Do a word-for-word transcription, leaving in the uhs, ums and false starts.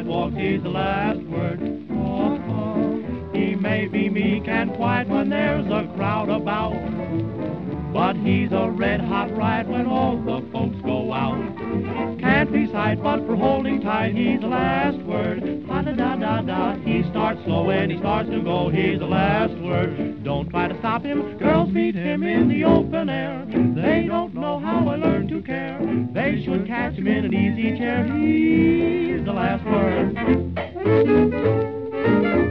sidewalks, he's the last word. Oh, oh. He may be meek and quiet when there's a crowd about, but he's a red-hot riot when all the folks go out. Can't be sight, but for holding tight, he's the last word. Ha-da-da-da-da, he starts slow and he starts to go, he's the last word. Don't try to stop him, girls meet him in the open air. They don't know how I learned to care. They should catch him in an easy chair, he's the last word.